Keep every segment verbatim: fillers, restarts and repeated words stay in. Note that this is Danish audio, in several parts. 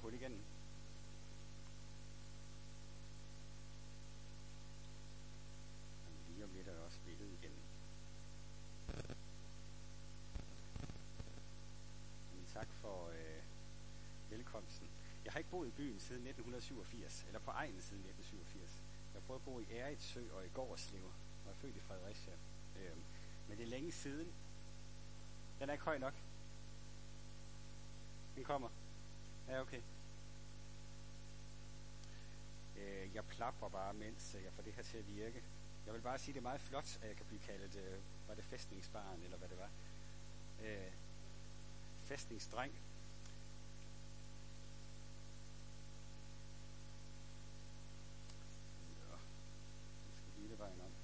hul igennem. Lige om lidt er der også billedet igen. Men tak for øh, velkomsten. Jeg har ikke boet i byen siden nitten syvogfirs, eller på egnen siden nitten syvogfirs. Jeg har prøvet at bo i Erritsø og i Gårdslev, og er født i Fredericia. Øh, men det er længe siden. Den er ikke høj nok. Den kommer. Ja, okay. Øh, jeg plapper bare, mens jeg får det her til at virke. Jeg vil bare sige, det er meget flot, at jeg kan blive kaldet, øh, var det fæstningsbarn, eller hvad det var? Øh, fæstningsdreng. Ja, jeg skal hele vejen om.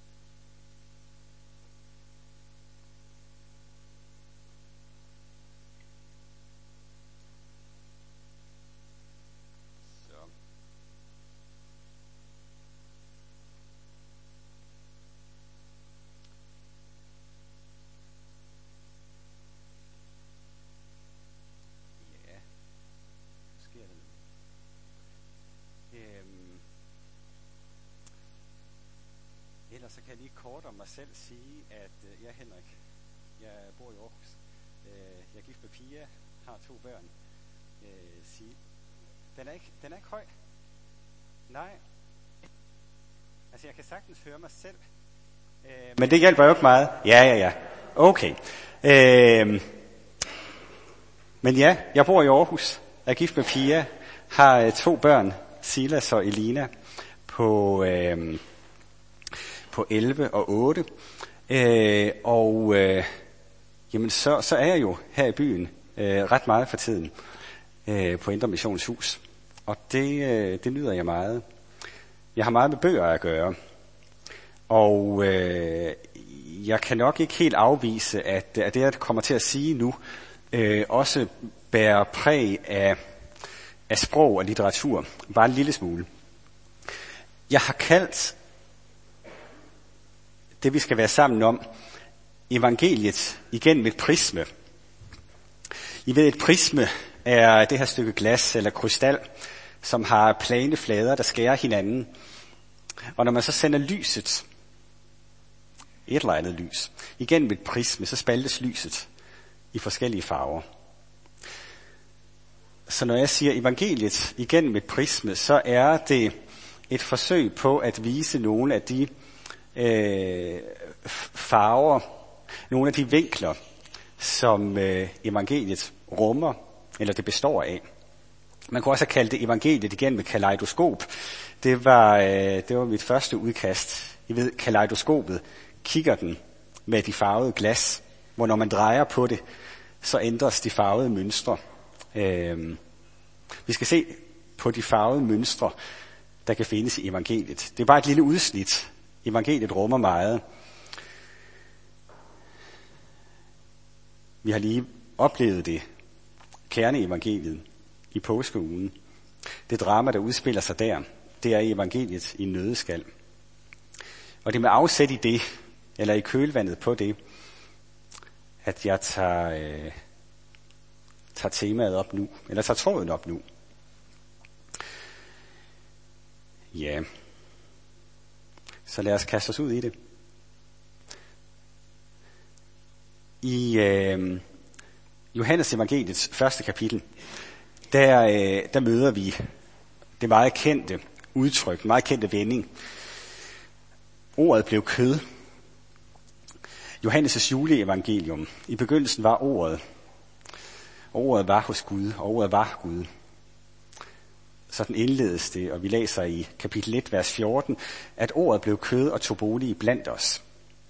Ellers så kan jeg lige kort om mig selv sige, at øh, jeg er Henrik. Jeg bor i Aarhus. Øh, jeg er gift med Pia, har to børn. Øh, sige. Den er ikke, den er ikke høj. Nej. Altså jeg kan sagtens høre mig selv. Øh, men det hjælper jo ikke meget. Ja, ja, ja. Okay. Øh, men ja, jeg bor i Aarhus. Jeg er gift med Pia, har øh, to børn, Silas og Elina, på... Øh, på elleve og otte, øh, og øh, jamen så, så er jeg jo her i byen øh, ret meget for tiden øh, på Indre Missionshus, og det, øh, det nyder jeg meget. Jeg har meget med bøger at gøre, og øh, jeg kan nok ikke helt afvise, at, at det, jeg kommer til at sige nu, øh, også bærer præg af, af sprog og litteratur, bare en lille smule. Jeg har kaldt det, vi skal være sammen om, evangeliet igennem et prisme. I ved, et prisme er det her stykke glas eller krystal, som har plane flader, der skærer hinanden. Og når man så sender lyset, et eller andet lys, igennem et prisme, så spaltes lyset i forskellige farver. Så når jeg siger evangeliet igennem et prisme, så er det et forsøg på at vise nogle af de Øh, farver, nogle af de vinkler, som øh, evangeliet rummer, eller det består af. Man kunne også have kaldt det evangeliet igen med kaleidoskop. Det var, øh, det var mit første udkast. I ved, kaleidoskopet, kigger den med de farvede glas, hvor når man drejer på det, så ændres de farvede mønstre. Øh, vi skal se på de farvede mønstre, der kan findes i evangeliet. Det er bare et lille udsnit. Evangeliet rummer meget. Vi har lige oplevet det, kerneevangeliet, i påskeugen. Det drama, der udspiller sig der, det er evangeliet i nøddeskal. Og det er med afsæt i det, eller i kølvandet på det, at jeg tager, øh, tager temaet op nu, eller tager tråden op nu. Ja. Så lad os kaste os ud i det. I øh, Johannes evangeliets første kapitel, der, øh, der møder vi det meget kendte udtryk, meget kendte vending. Ordet blev kød. Johannes' juleevangelium. I begyndelsen var ordet. Ordet var hos Gud, og ordet var Gud. Sådan indledes det, og vi læser i kapitel et, vers fjorten, at ordet blev kød og tog bolig blandt os.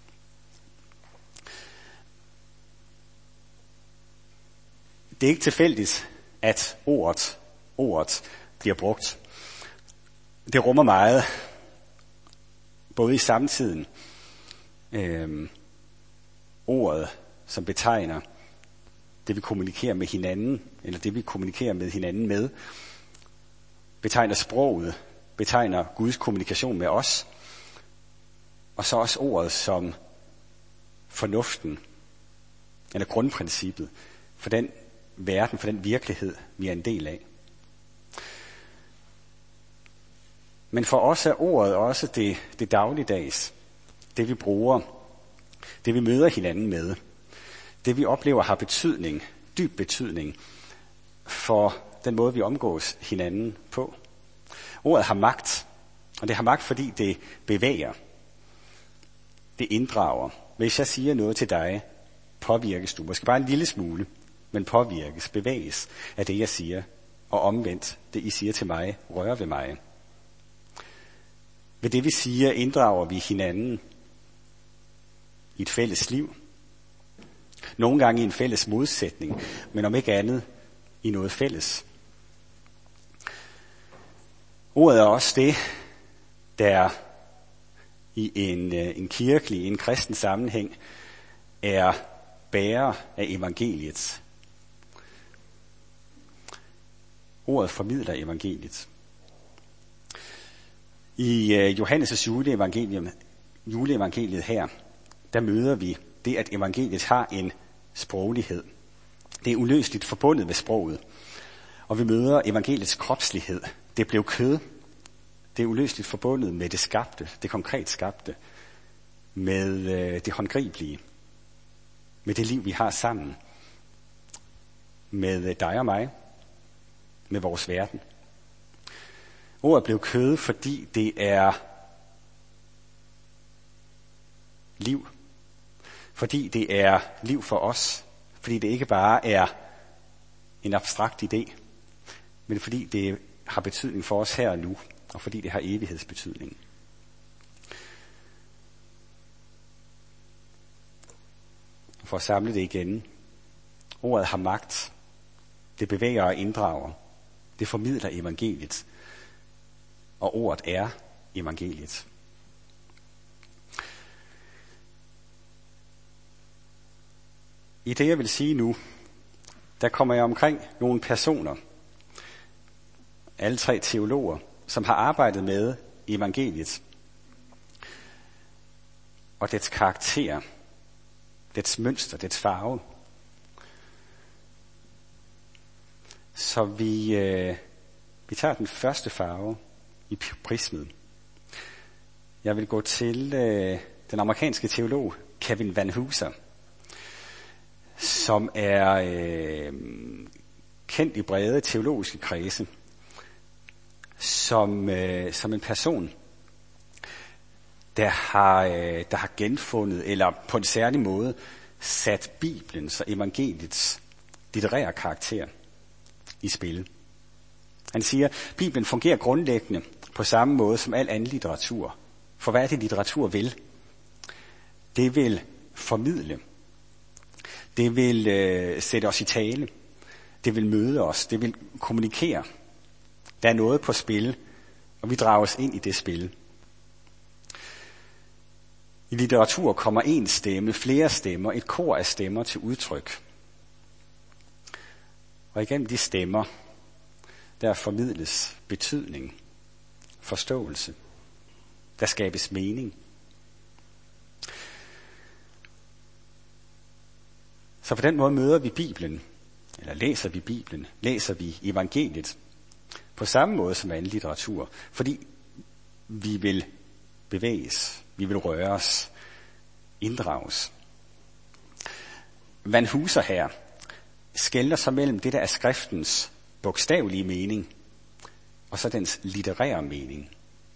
Det er ikke tilfældigt, at ordet, ordet bliver brugt. Det rummer meget, både i samtiden. Øhm, ordet, som betegner det, vi kommunikerer med hinanden, eller det, vi kommunikerer med hinanden med, betegner sproget, betegner Guds kommunikation med os, og så også ordet som fornuften, eller grundprincippet for den verden, for den virkelighed, vi er en del af. Men for os er ordet også det, det dagligdags, det vi bruger, det vi møder hinanden med, det vi oplever har betydning, dyb betydning for den måde, vi omgås hinanden på. Ordet har magt, og det har magt, fordi det bevæger, det inddrager. Hvis jeg siger noget til dig, påvirkes du, måske bare en lille smule, men påvirkes, bevæges af det, jeg siger, og omvendt, det I siger til mig, rører ved mig. Ved det, vi siger, inddrager vi hinanden i et fælles liv. Nogle gange i en fælles modsætning, men om ikke andet i noget fælles. Ordet er også det, der i en, en kirkelig, en kristen sammenhæng, er bærer af evangeliet. Ordet formidler evangeliet. I uh, Johannes' juleevangelium, juleevangeliet her, der møder vi det, at evangeliet har en sproglighed. Det er uløseligt forbundet med sproget. Og vi møder evangeliets kropslighed. Det blev kød. Det er uløseligt forbundet med det skabte, det konkret skabte, med øh, det håndgribelige, med det liv, vi har sammen, med dig og mig, med vores verden. Ordet blev kød, fordi det er liv. Fordi det er liv for os. Fordi det ikke bare er en abstrakt idé, men fordi det har betydning for os her og nu, og fordi det har evighedsbetydning. For at samle det igen. Ordet har magt. Det bevæger og inddrager. Det formidler evangeliet. Og ordet er evangeliet. I det, jeg vil sige nu, der kommer jeg omkring nogle personer, alle tre teologer, som har arbejdet med evangeliet og dets karakter, dets mønster, dets farve. Så vi, øh, vi tager den første farve i prismet. Jeg vil gå til øh, den amerikanske teolog Kevin Vanhoozer, som er øh, kendt i brede teologiske kredse, som, øh, som en person, der har, øh, der har genfundet, eller på en særlig måde, sat Bibelens og evangeliets litterære karakter i spil. Han siger, at Bibelen fungerer grundlæggende på samme måde som al anden litteratur. For hvad er det, litteratur vil? Det vil formidle. Det vil øh, sætte os i tale. Det vil møde os. Det vil kommunikere. Der er noget på spil, og vi drages ind i det spil. I litteratur kommer en stemme, flere stemmer, et kor af stemmer til udtryk. Og igennem de stemmer, der formidles betydning, forståelse. Der skabes mening. Så på den måde møder vi Bibelen, eller læser vi Bibelen, læser vi evangeliet, på samme måde som anden litteratur, fordi vi vil bevæges, vi vil røres, inddrages. Vanhoozer her skelner så mellem det, der er skriftens bogstavelige mening, og så dens litterære mening.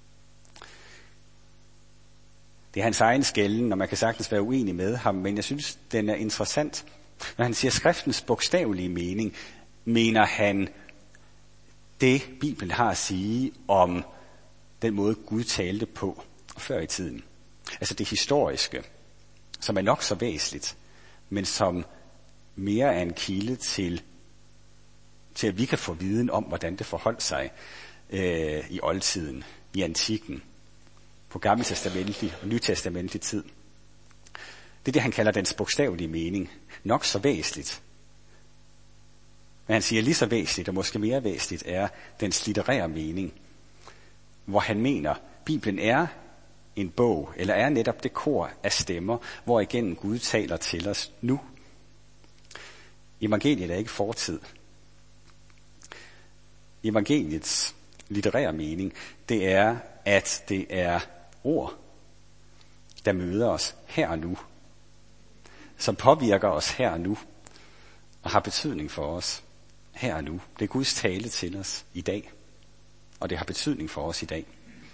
Det er hans egen skelnen, og man kan sagtens være uenig med ham, men jeg synes, den er interessant. Når han siger skriftens bogstavelige mening, mener han det, Bibelen har at sige om den måde, Gud talte på før i tiden. Altså det historiske, som er nok så væsentligt, men som mere er en kilde til, til at vi kan få viden om, hvordan det forholdt sig øh, i oldtiden, i antikken, på gammeltestamentlig og nytestamentlig tid. Det er det, han kalder dens bogstavelige mening. Nok så væsentligt. Men han siger lige så væsentligt, og måske mere væsentligt, er dens litterære mening, hvor han mener, Bibelen er en bog, eller er netop det kor af stemmer, hvor igennem Gud taler til os nu. Evangeliet er ikke fortid. Evangeliets litterære mening, det er, at det er ord, der møder os her og nu, som påvirker os her og nu, og har betydning for os her og nu. Det er Guds tale til os i dag, og det har betydning for os i dag.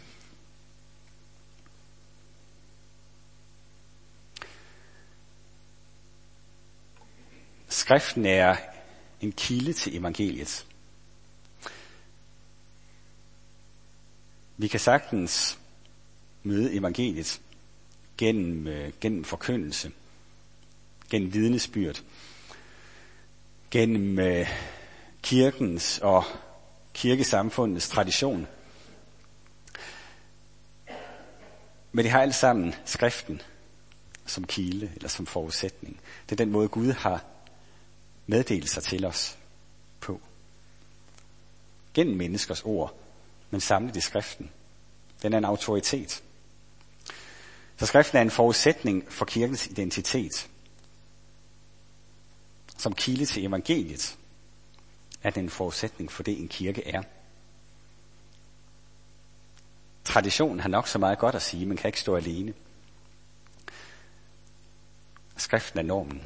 Skriften er en kilde til evangeliet. Vi kan sagtens møde evangeliet gennem, øh, gennem forkyndelse, gennem vidnesbyrd, gennem øh, kirkens og kirkesamfundets tradition. Men det har alt sammen skriften som kilde eller som forudsætning. Det er den måde, Gud har meddelt sig til os på. Gennem menneskers ord, men samlet i skriften. Den er en autoritet. Så skriften er en forudsætning for kirkens identitet. Som kilde til evangeliet er den en forudsætning for det, en kirke er. Traditionen har nok så meget godt at sige, men kan ikke stå alene. Skriften er normen.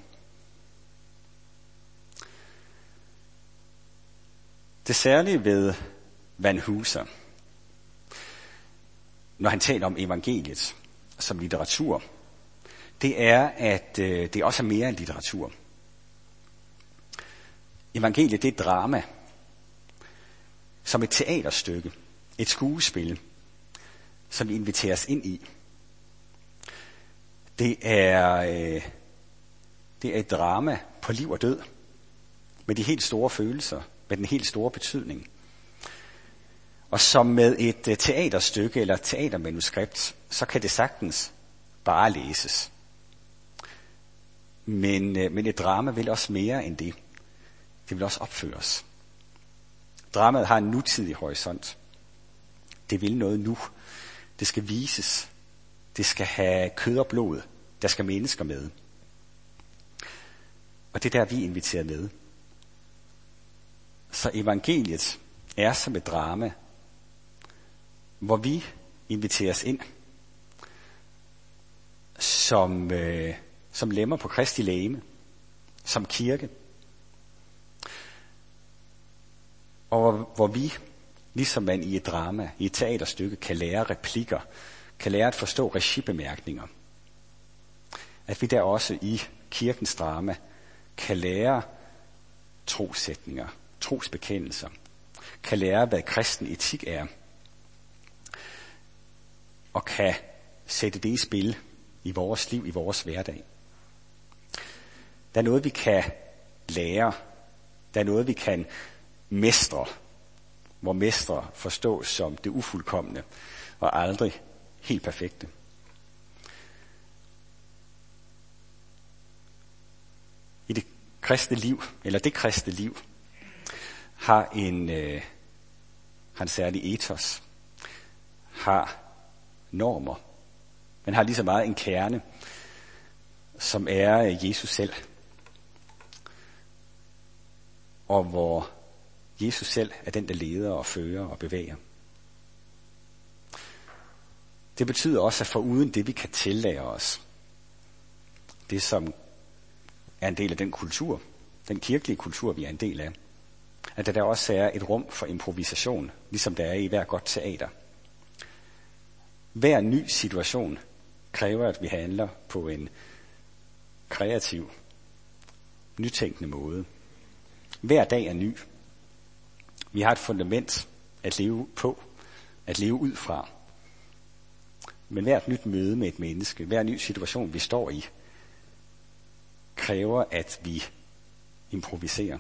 Det særlige ved Vanhooser, når han taler om evangeliet som litteratur, det er, at øh, det også er mere end litteratur. Evangeliet, det er et drama, som et teaterstykke, et skuespil, som vi inviteres ind i. Det er, øh, det er et drama på liv og død, med de helt store følelser, med den helt store betydning. Og som med et teaterstykke eller teatermanuskript, så kan det sagtens bare læses. Men, men et drama vil også mere end det. Det vil også opføres. Dramaet har en nutidig horisont. Det vil noget nu. Det skal vises. Det skal have kød og blod. Der skal mennesker med. Og det er der, vi er inviteret med. Så evangeliet er som et drama, hvor vi inviteres ind som, øh, som lemmer på Kristi legeme, som kirke. Og hvor, hvor vi, ligesom man i et drama, i et teaterstykke, kan lære replikker, kan lære at forstå regibemærkninger. At vi der også i kirkens drama kan lære trossætninger, trosbekendelser, kan lære, hvad kristen etik er, og kan sætte det i spil i vores liv, i vores hverdag. Der er noget, vi kan lære. Der er noget, vi kan mestre, hvor mestre forstås som det ufuldkomne og aldrig helt perfekte. I det kristne liv, eller det kristne liv, har en, øh, har en særlig ethos, har normer, men har lige så meget en kerne, som er Jesus selv. Og hvor Jesus selv er den, der leder og fører og bevæger. Det betyder også, at foruden det, vi kan tillære os, det som er en del af den kultur, den kirkelige kultur, vi er en del af, at der også er et rum for improvisation, ligesom der er i hver godt teater. Hver ny situation kræver, at vi handler på en kreativ, nytænkende måde. Hver dag er ny. Vi har et fundament at leve på, at leve ud fra. Men hvert nyt møde med et menneske, hver ny situation, vi står i, kræver, at vi improviserer.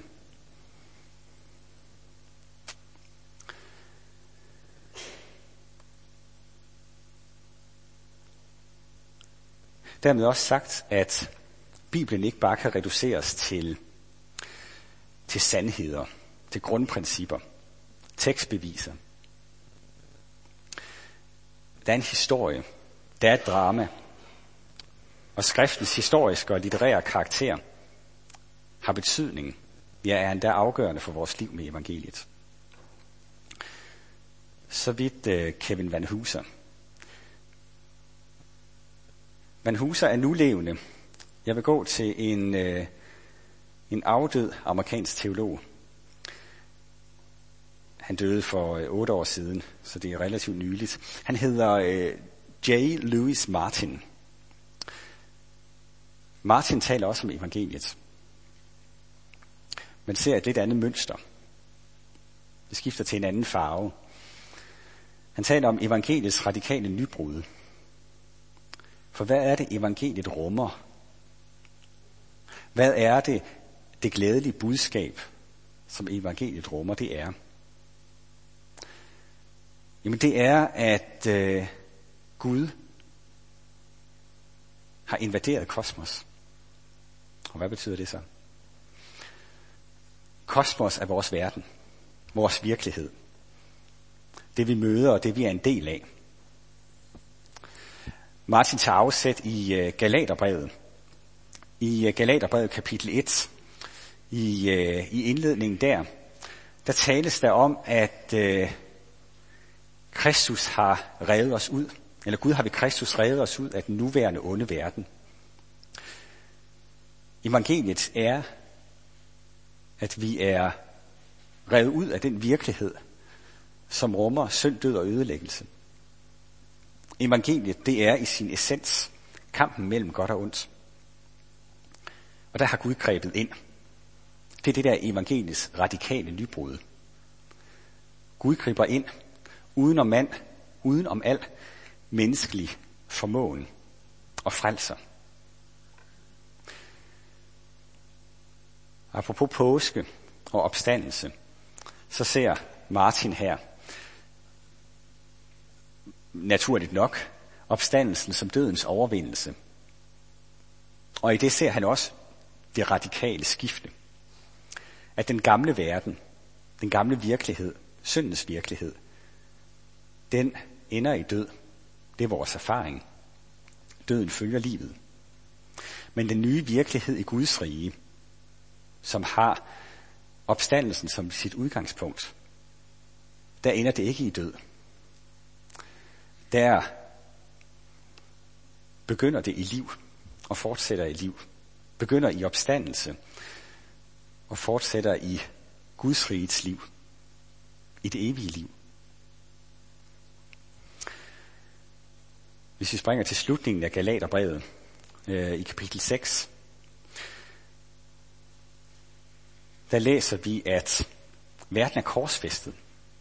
Dermed også sagt, at Bibelen ikke bare kan reduceres til, til sandheder, til grundprincipper, tekstbeviser. Der er en historie, der er et drama, og skriftens historiske og litterære karakter har betydning, ja er endda afgørende for vores liv med evangeliet. så vidt uh, Kevin Van Hooser. Van Hooser er nulevende. Jeg vil gå til en, uh, en afdød amerikansk teolog. Han døde for uh, otte år siden, så det er relativt nyligt. Han hedder uh, J. Lewis Martin. Martin taler også om evangeliet. Man ser et lidt andet mønster. Det skifter til en anden farve. Han taler om evangeliets radikale nybrud. For hvad er det, evangeliet rummer? Hvad er det, det glædelige budskab, som evangeliet rummer, det er? Jamen det er, at øh, Gud har invaderet kosmos. Og hvad betyder det så? Kosmos er vores verden, vores virkelighed. Det vi møder og det vi er en del af. Martin tager afsæt i uh, Galaterbrevet. I uh, Galaterbrevet kapitel et, i, uh, i indledningen der, der tales der om, at uh, Kristus har revet os ud, eller Gud har ved Kristus revet os ud af den nuværende onde verden. Evangeliet er, at vi er revet ud af den virkelighed, som rummer synd, død og ødelæggelse. Evangeliet, det er i sin essens kampen mellem godt og ondt. Og der har Gud grebet ind. Det er det der evangeliets radikale nybrud. Gud griber ind uden om mand, uden om al menneskelig formåen og frelser. Apropos påske og opstandelse, så ser Martin her naturligt nok opstandelsen som dødens overvindelse. Og i det ser han også det radikale skifte. At den gamle verden, den gamle virkelighed, syndens virkelighed, den ender i død. Det er vores erfaring. Døden følger livet. Men den nye virkelighed i Guds rige, som har opstandelsen som sit udgangspunkt, der ender det ikke i død. Der begynder det i liv og fortsætter i liv. Begynder i opstandelse og fortsætter i Guds rigets liv. I det evige liv. Hvis vi springer til slutningen af Galaterbrevet øh, i kapitel seks, der læser vi, at verden er korsfæstet.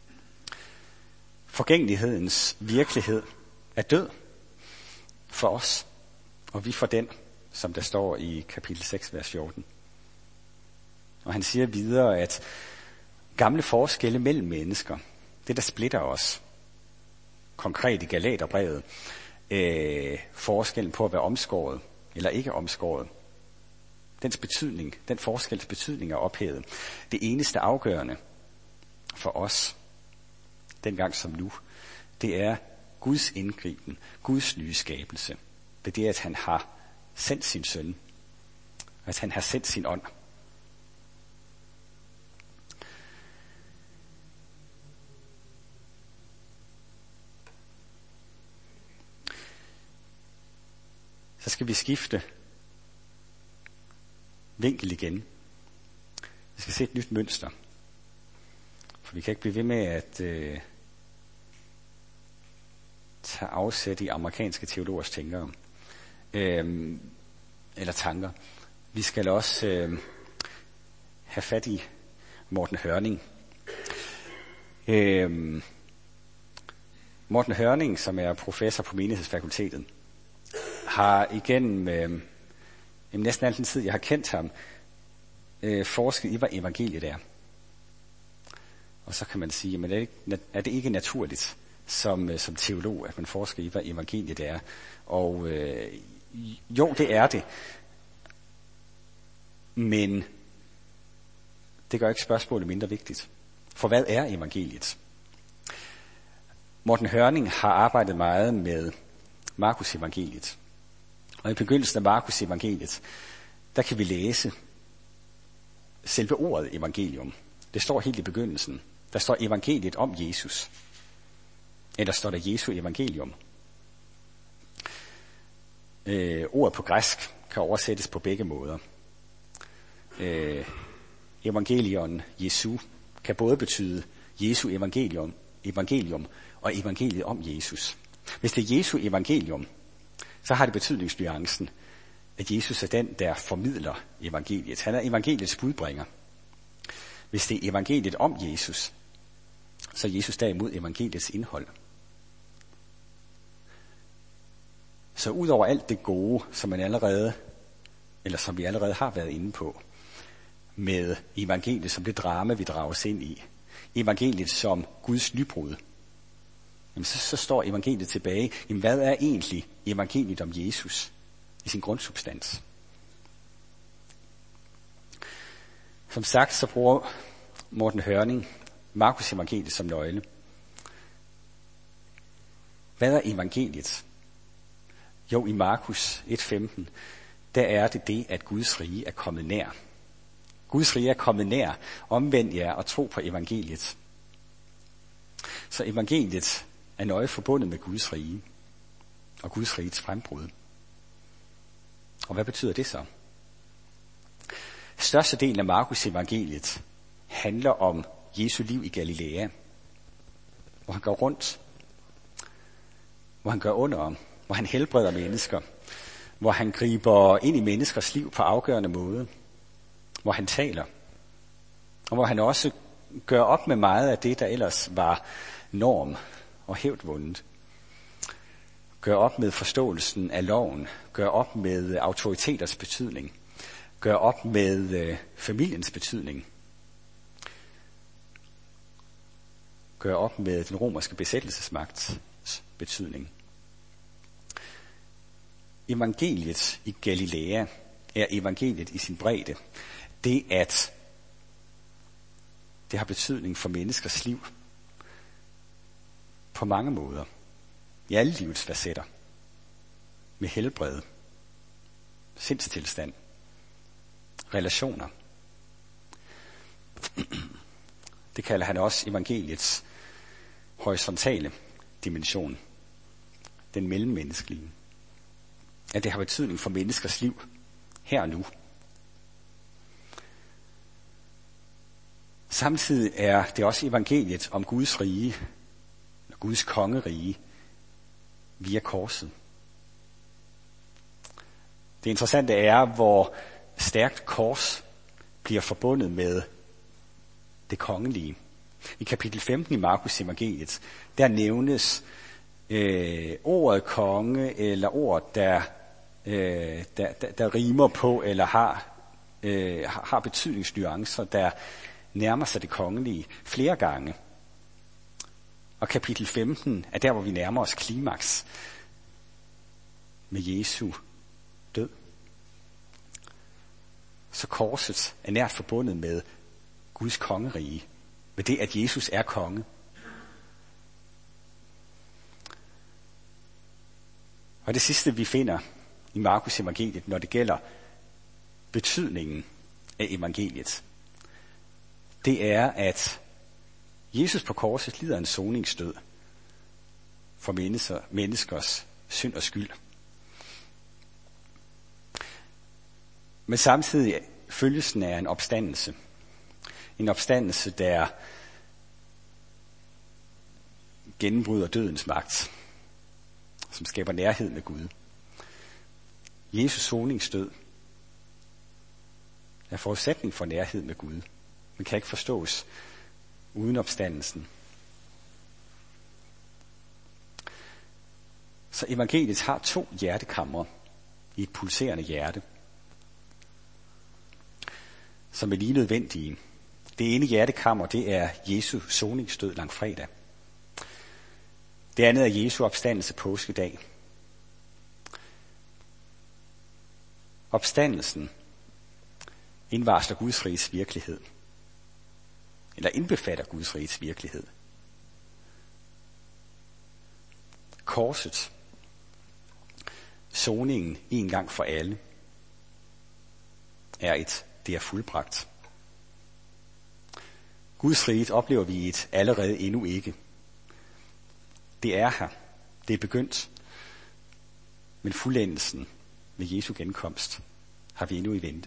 Forgængelighedens virkelighed er død for os, og vi for den, som der står i kapitel seks, vers fjorten. Og han siger videre, at gamle forskelle mellem mennesker, det der splitter os, konkret i Galaterbrevet, øh, forskellen på at være omskåret eller ikke omskåret, dens betydning, den forskels betydning er ophævet. Det eneste afgørende for os, dengang som nu, det er Guds indgriben, Guds nye skabelse. Det er det, at han har sendt sin søn, at han har sendt sin ånd. Så skal vi skifte vinkel igen. Vi skal se et nyt mønster. For vi kan ikke blive ved med at øh, tage afsæt i amerikanske teologers tænkere. Øh, eller tanker. Vi skal også øh, have fat i Morten Hørning. Øh, Morten Hørning, som er professor på menighedsfakultetet, har igennem øh, næsten al den tid, jeg har kendt ham, øh, forsket i, hvad evangeliet er. Og så kan man sige, men er det ikke, er det ikke naturligt som, øh, som teolog, at man forsker i, hvad evangeliet er? Og øh, jo, det er det. Men det gør ikke spørgsmålet mindre vigtigt. For hvad er evangeliet? Morten Hørning har arbejdet meget med Markus evangeliet. Og i begyndelsen af Markus evangeliet, der kan vi læse selve ordet evangelium. Det står helt i begyndelsen. Der står evangeliet om Jesus. Eller står der Jesu evangelium? Øh, ordet på græsk kan oversættes på begge måder. Øh, evangelion, Jesu, kan både betyde Jesu evangelium, evangelium og evangeliet om Jesus. Hvis det er Jesu evangelium, så har det betydningsnuancen, at Jesus er den, der formidler evangeliet. Han er evangeliets budbringer. Hvis det er evangeliet om Jesus, så er Jesus derimod evangeliets indhold. Så ud over alt det gode, som man allerede, eller som vi allerede har været inde på, med evangeliet som det drama, vi drages ind i, evangeliet som Guds nybrud, jamen så, så står evangeliet tilbage. Jamen, hvad er egentlig evangeliet om Jesus i sin grundsubstans? Som sagt, så bruger Morten Hørning Markus evangeliet som nøgle. Hvad er evangeliet? Jo, i Markus et femten, der er det det, at Guds rige er kommet nær. Guds rige er kommet nær. Omvend jer og tro på evangeliet. Så evangeliet er nøje forbundet med Guds rige og Guds rigets frembrud. Og hvad betyder det så? Størstedelen af Markus evangeliet handler om Jesu liv i Galilea, hvor han går rundt, hvor han gør under, hvor han helbreder mennesker, hvor han griber ind i menneskers liv på afgørende måde, hvor han taler, og hvor han også gør op med meget af det, der ellers var norm og hævdvundet. Gør op med forståelsen af loven, gør op med autoriteters betydning, gør op med øh, familiens betydning, gør op med den romerske besættelsesmagts betydning. Evangeliet i Galilea er evangeliet i sin bredde. Det, at det har betydning for menneskers liv på mange måder, i alle livets facetter, med helbred, sindstilstand, relationer. Det kalder han også evangeliets horisontale dimension, den mellemmenneskelige. At det har betydning for menneskers liv her og nu. Samtidig er det også evangeliet om Guds rige, Guds kongerige, via korset. Det interessante er, hvor stærkt kors bliver forbundet med det kongelige. I kapitel femten i Markus evangeliet, der nævnes øh, ordet konge, eller ord, der, øh, der, der, der rimer på, eller har, øh, har betydningsnuancer, der nærmer sig det kongelige flere gange. Og kapitel femten er der, hvor vi nærmer os klimaks med Jesu død. Så korset er nært forbundet med Guds kongerige, med det, at Jesus er konge. Og det sidste, vi finder i Markus evangeliet, når det gælder betydningen af evangeliet, det er, at Jesus på korset lider en soningsdød for mennesker, menneskers synd og skyld. Men samtidig følges den af en opstandelse. En opstandelse, der gennembryder dødens magt, som skaber nærhed med Gud. Jesus soningsdød er forudsætning for nærhed med Gud, men kan ikke forstås uden opstandelsen. Så evangeliet har to hjertekamre i et pulserende hjerte, som er lige nødvendige. Det ene hjertekammer, det er Jesu soningsdød langfredag. Det andet er Jesu opstandelse påskedag. Opstandelsen indvarsler Guds riges virkelighed, eller indbefatter Guds riges virkelighed. Korset, soningen en gang for alle, er et det er fuldbragt. Guds rige oplever vi et allerede endnu ikke. Det er her. Det er begyndt. Men fuldendelsen med Jesu genkomst har vi endnu i vente.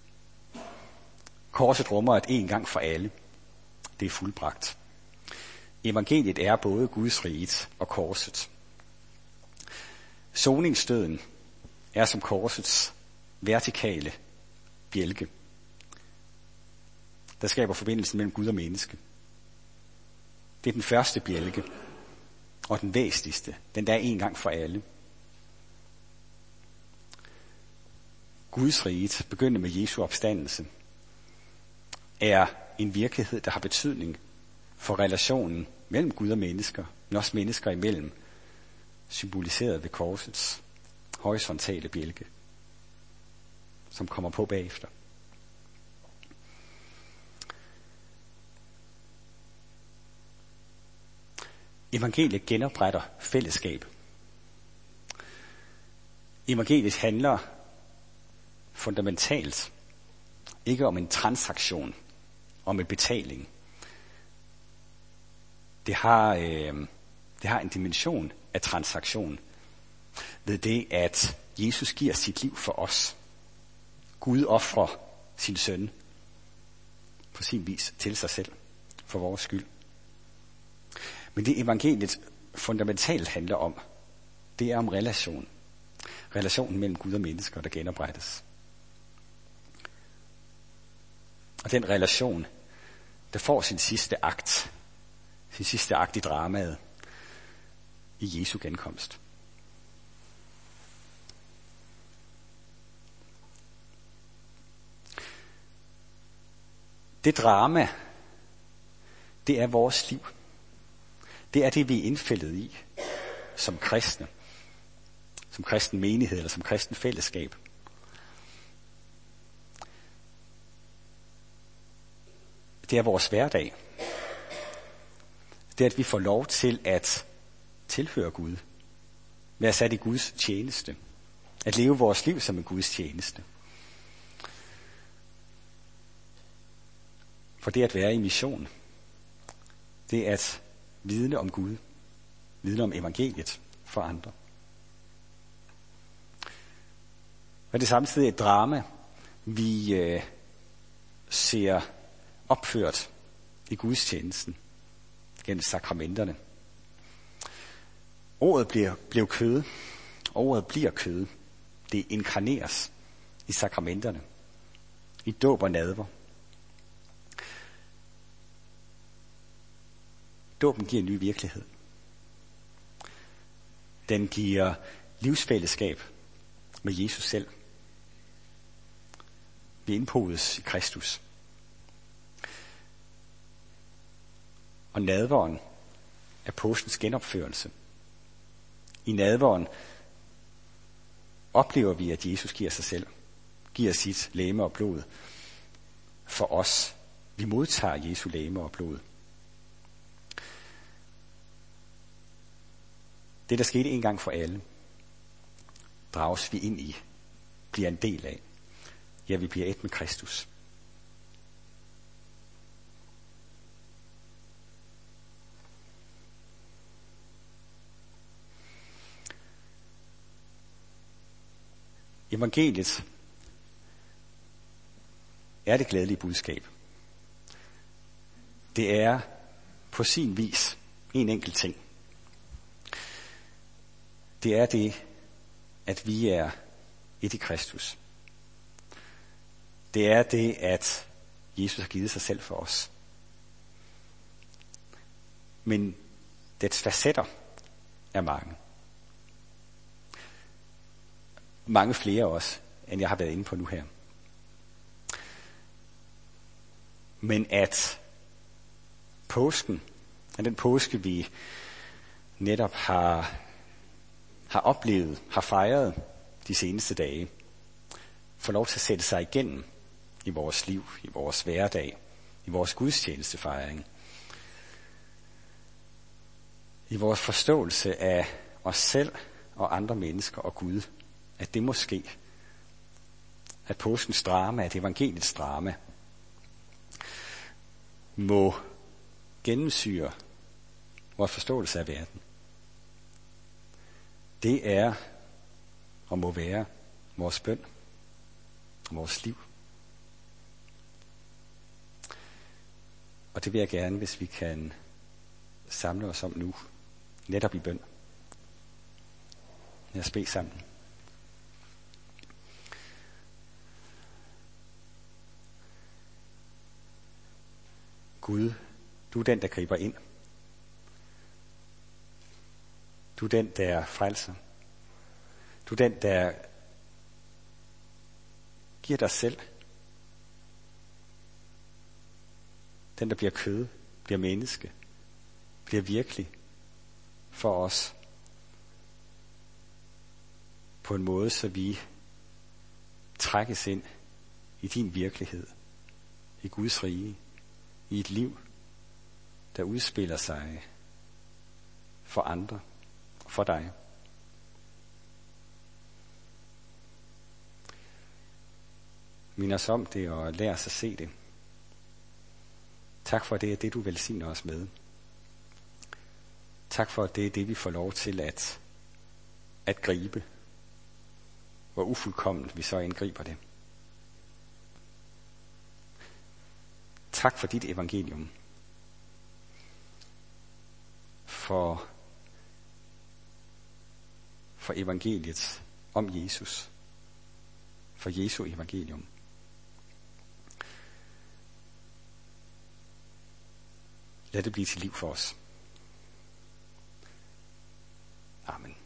Korset rummer et en gang for alle. Det er fuldbragt. Evangeliet er både Guds riget og korset. Soningsdøden er som korsets vertikale bjælke, der skaber forbindelsen mellem Gud og menneske. Det er den første bjælke, og den væsentligste. Den der er en gang for alle. Guds riget, begyndende med Jesu opstandelse, er en virkelighed, der har betydning for relationen mellem Gud og mennesker, men også mennesker imellem, symboliseret ved korsets horisontale bjælke, som kommer på bagefter. Evangeliet genopretter fællesskab. Evangeliet handler fundamentalt ikke om en transaktion, om en betaling. Det har, øh, det har en dimension af transaktion ved det, at Jesus giver sit liv for os. Gud ofrer sin søn på sin vis til sig selv for vores skyld. Men det evangeliet fundamentalt handler om, det er om relation. Relationen mellem Gud og mennesker, der genoprettes. Og den relation, der får sin sidste akt, sin sidste akt i dramaet, i Jesu genkomst. Det drama, det er vores liv. Det er det, vi er indfældet i som kristne, som kristen menighed eller som kristen fællesskab. Det er vores hverdag. Det er, at vi får lov til at tilhøre Gud, være sat i Guds tjeneste, at leve vores liv som en Guds tjeneste. For det at være i mission, det er at vidne om Gud, vidne om evangeliet for andre. Og det er samtidig et drama, vi øh, ser opført i Guds tjenesten gennem sakramenterne. Ordet bliver, bliver kød, ordet bliver kød. Det inkarneres i sakramenterne, i dåb og nadver. Dåben giver en ny virkelighed. Den giver livsfællesskab med Jesus selv. Vi indpodes i Kristus. Og nadveren er påskens genopførelse. I nadveren oplever vi, at Jesus giver sig selv, giver sit legeme og blod for os. Vi modtager Jesu legeme og blod. Det, der skete en gang for alle, drages vi ind i, bliver en del af. Ja, vi bliver et med Kristus. Evangeliet er det glædelige budskab. Det er på sin vis en enkelt ting. Det er det, at vi er et i Kristus. Det er det, at Jesus har givet sig selv for os. Men dets facetter er mange. Mange flere også, end jeg har været inde på nu her. Men at påsken, at den påske, vi netop har, har oplevet, har fejret de seneste dage, får lov til at sætte sig igennem i vores liv, i vores hverdag, i vores gudstjenestefejring, i vores forståelse af os selv og andre mennesker og Gud, at det måske, at påskens drama, at evangeliets drama, må gennemsyre vores forståelse af verden. Det er og må være vores bøn og vores liv. Og det vil jeg gerne, hvis vi kan samle os om nu, netop i bøn. Lad os bede sammen. Gud, du er den, der griber ind. Du er den, der frelser. Du er den, der giver dig selv. Den, der bliver kød, bliver menneske, bliver virkelig for os. På en måde, så vi trækkes ind i din virkelighed, i Guds rige, i et liv, der udspiller sig for andre og for dig. Mind os om det og lær os at se det. Tak for det, at det du velsigner os med. Tak for, at det er det, vi får lov til at, at gribe. Hvor ufuldkomment vi så indgriber det. Tak for dit evangelium. For, for evangeliet om Jesus. For Jesu evangelium. Lad det blive til liv for os. Amen.